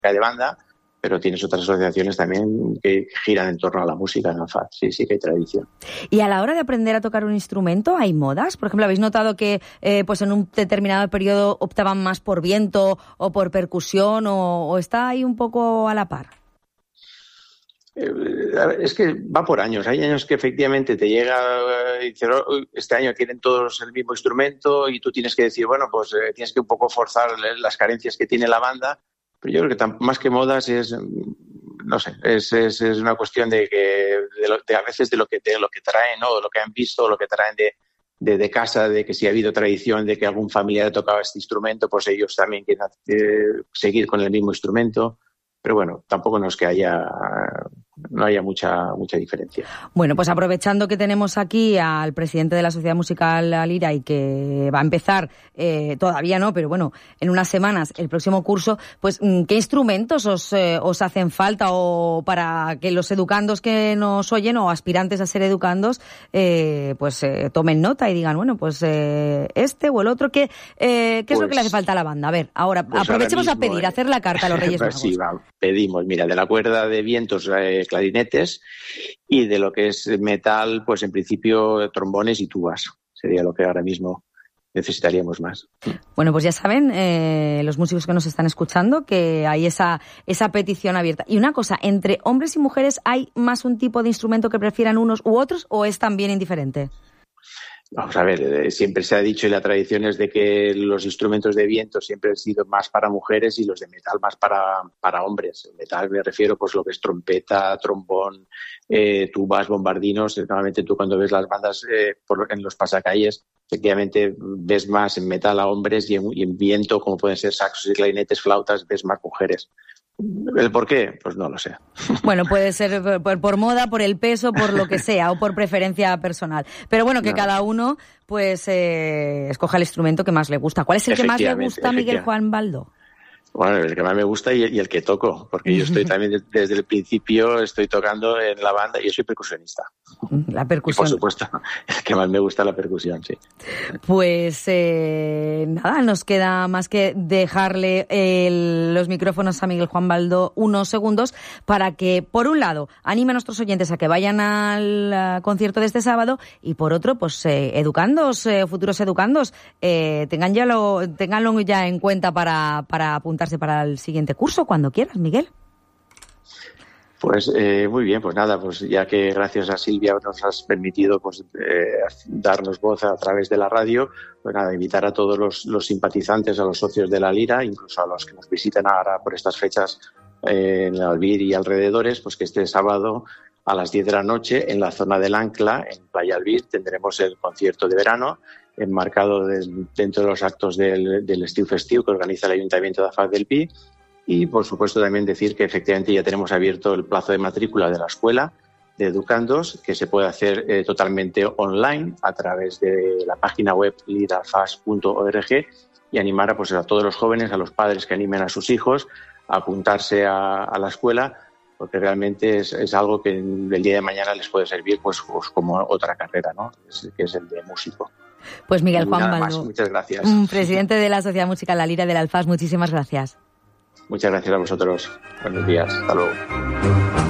de banda, pero tienes otras asociaciones también que giran en torno a la música en Alfaz. Sí, sí que hay tradición. Y a la hora de aprender a tocar un instrumento, ¿hay modas? Por ejemplo, ¿habéis notado que pues en un determinado periodo optaban más por viento o por percusión o está ahí un poco a la par? Es que va por años. Hay años que efectivamente te llega y dices, este año quieren todos el mismo instrumento y tú tienes que decir, bueno, pues tienes que un poco forzar las carencias que tiene la banda. Pero yo creo que más que modas es, no sé, es una cuestión de a veces de lo que traen, ¿no? De lo que han visto, lo que traen de casa, de que si ha habido tradición de que algún familiar tocaba este instrumento, pues ellos también quieren seguir con el mismo instrumento. Pero bueno, tampoco no es que no haya mucha diferencia. Bueno, pues aprovechando que tenemos aquí al presidente de la Sociedad Musical La Lira y que va a empezar, todavía no, pero bueno, en unas semanas el próximo curso, pues ¿qué instrumentos os hacen falta o para que los educandos que nos oyen o aspirantes a ser educandos tomen nota y digan, bueno, pues este o el otro, ¿qué es lo que le hace falta a la banda? A ver, ahora pues aprovechemos ahora mismo, a hacer la carta a los Reyes Magos. Sí, pedimos, mira, de la cuerda de vientos, clarinetes, y de lo que es metal, pues en principio trombones y tubas. Sería lo que ahora mismo necesitaríamos más. Bueno, pues ya saben, los músicos que nos están escuchando, que hay esa petición abierta. Y una cosa, ¿entre hombres y mujeres hay más un tipo de instrumento que prefieran unos u otros o es también indiferente? Vamos a ver, siempre se ha dicho y la tradición es de que los instrumentos de viento siempre han sido más para mujeres y los de metal más para hombres. En metal me refiero pues lo que es trompeta, trombón, tubas, bombardinos. Normalmente tú cuando ves las bandas en los pasacalles, efectivamente ves más en metal a hombres y en viento, como pueden ser saxos y clarinetes, flautas, ves más mujeres. ¿El por qué? Pues no lo sé. Bueno, puede ser por moda, por el peso, por lo que sea, o por preferencia personal. Pero bueno, que cada uno pues escoja el instrumento que más le gusta. ¿Cuál es el que más le gusta a Miguel Juan Baldo? Bueno, el que más me gusta y el que toco, porque yo estoy también desde el principio estoy tocando en la banda y yo soy percusionista. La percusión. Y por supuesto, el que más me gusta la percusión, sí. Pues nada, nos queda más que dejarle los micrófonos a Miguel Juan Baldo unos segundos para que, por un lado, anime a nuestros oyentes a que vayan al concierto de este sábado y, por otro, pues educandos, futuros educandos, tenganlo ya en cuenta para apuntarse para el siguiente curso, cuando quieras, Miguel. Pues muy bien, pues nada, pues ya que gracias a Silvia nos has permitido pues darnos voz a través de la radio, pues nada, invitar a todos los simpatizantes, a los socios de La Lira, incluso a los que nos visitan ahora por estas fechas en el Albir y alrededores, pues que este sábado a las 10 de la noche en la zona del Ancla, en Playa Albir, tendremos el concierto de verano enmarcado dentro de los actos del Estiu Festiu que organiza el Ayuntamiento de Alfaz del Pi. Y, por supuesto, también decir que efectivamente ya tenemos abierto el plazo de matrícula de la escuela de educandos, que se puede hacer totalmente online a través de la página web liralfaz.org y animar a todos los jóvenes, a los padres que animen a sus hijos a apuntarse a la escuela, porque realmente es algo que el día de mañana les puede servir pues como otra carrera, ¿no? Que es el de músico. Pues Miguel Juan Baldo, muchas gracias. Presidente de la Sociedad Musical La Lira del Alfaz, muchísimas gracias. Muchas gracias a vosotros. Buenos días. Hasta luego.